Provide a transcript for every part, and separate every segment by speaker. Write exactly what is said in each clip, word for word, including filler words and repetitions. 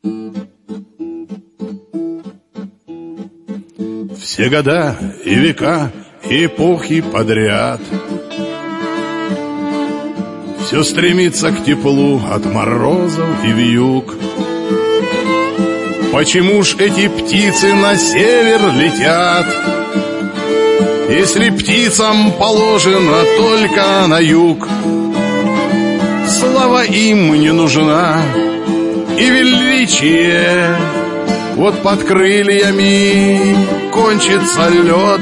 Speaker 1: Все года и века, и эпохи подряд все стремится к теплу от морозов и вьюг. Почему ж эти птицы на север летят, если птицам положено только на юг? Слава им не нужна и величие, вот под крыльями кончится лед,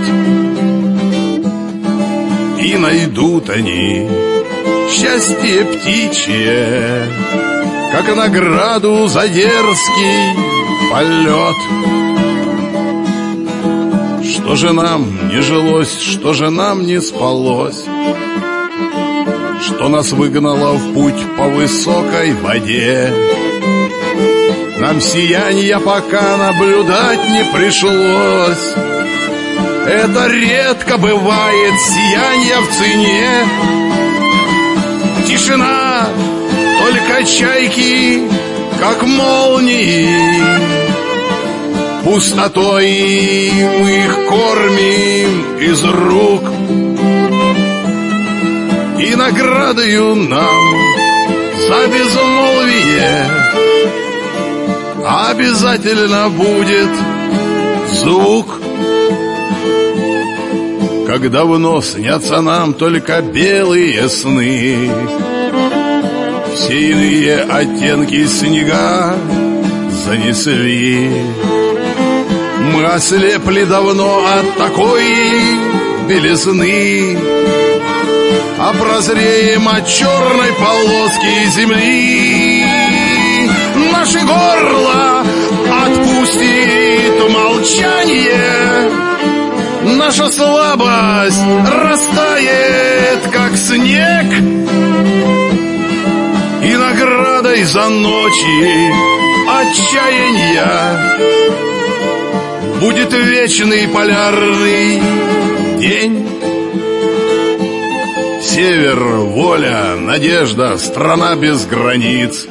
Speaker 1: и найдут они счастье птичье, как награду за дерзкий полет. Что же нам не жилось, что же нам не спалось, что нас выгнало в путь по высокой воде? Нам сиянья пока наблюдать не пришлось, это редко бывает сиянье в цене. Тишина, только чайки, как молнии, пустотой мы их кормим из рук, и наградою нам за безмолвие обязательно будет звук. Как давно снятся нам только белые сны, все иные оттенки снега занесли. Мы ослепли давно от такой белизны, а прозреем от черной полоски земли. Наше горло отпустит молчание, наша слабость растает, как снег, и наградой за ночи отчаяния будет вечный полярный день. Север, воля, надежда, страна без границ,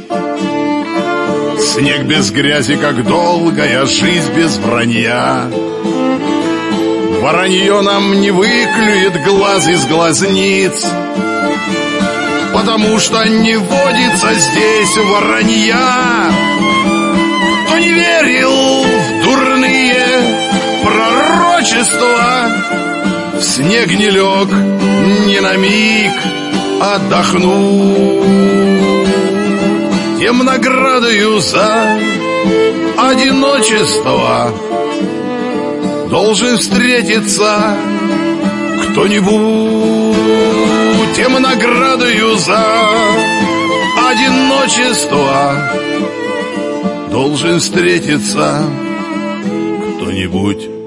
Speaker 1: снег без грязи, как долгая жизнь без вранья. Воронье нам не выклюет глаз из глазниц, потому что не водится здесь воронья. Кто не верил в дурные пророчества, в снег не лег ни на миг отдохнуть, тем наградою за одиночество должен встретиться кто-нибудь, тем наградою за одиночество должен встретиться кто-нибудь.